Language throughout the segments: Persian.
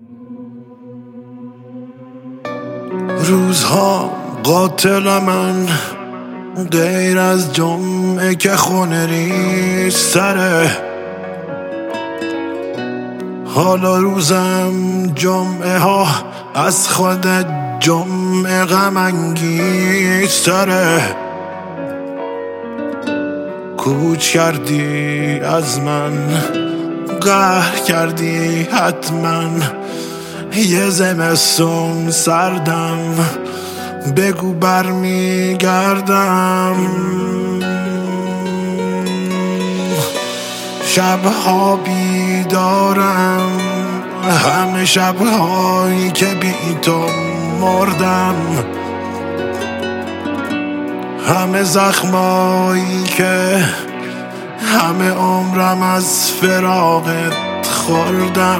روزها قاتل من غیر از جمعه که خونه ریز تره. حالا روزم جمعه ها از خود جمعه غم انگیز تره. کوچ کردی از من، قهر کردی حتما، یه زمستون سردم، بگو برمیگردم. شبها بیدارم، همه شبهایی که بی تو مردم، همه زخمایی که همه عمرم از فراقت خوردم،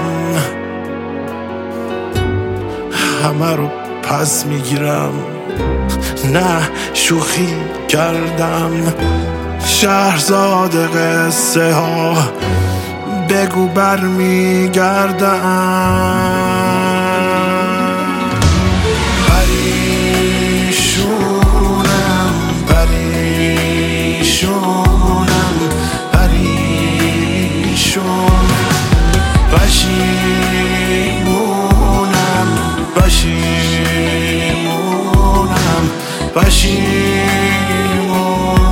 همه رو پس میگیرم، نه شوخی کردم. شهرزاد قصه ها، بگو برمیگردم. پریشونم پریشونم پریشون، پشیمونم پشیمونم پشیمون.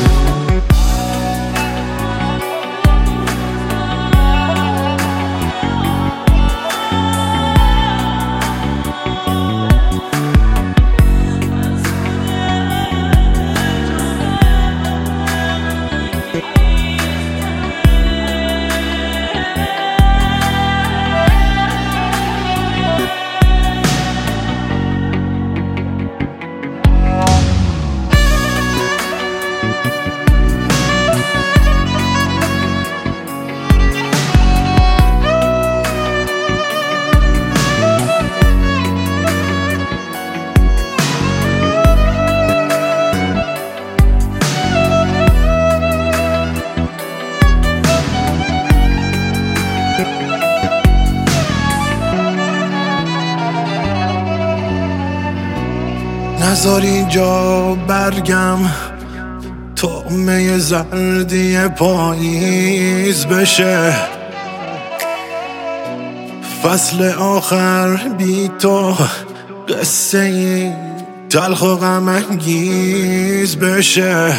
نذار اینجا برگم، طعمه زردی پاییز بشه. فصل آخر بی تو قصه ای تلخ و غم انگیز بشه.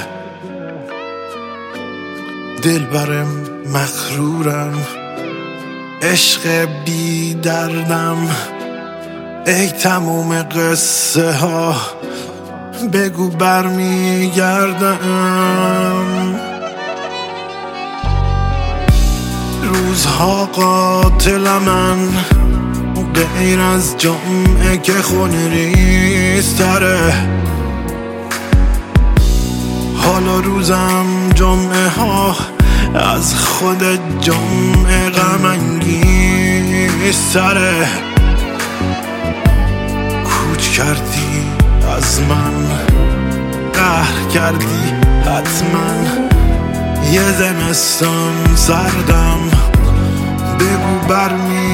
دلبرم مغرورم، عشق بی دردم، ای تموم قصه ها، بگو برمیگردم. روزها قاتل من غیر از جمعه که خونه ریز تره. حالا روزم جمعه ها از خود جمعه غم انگیز تره. کوچ کردی از من، قهر کردی حتما، یه زمستون سردم، بگو برمی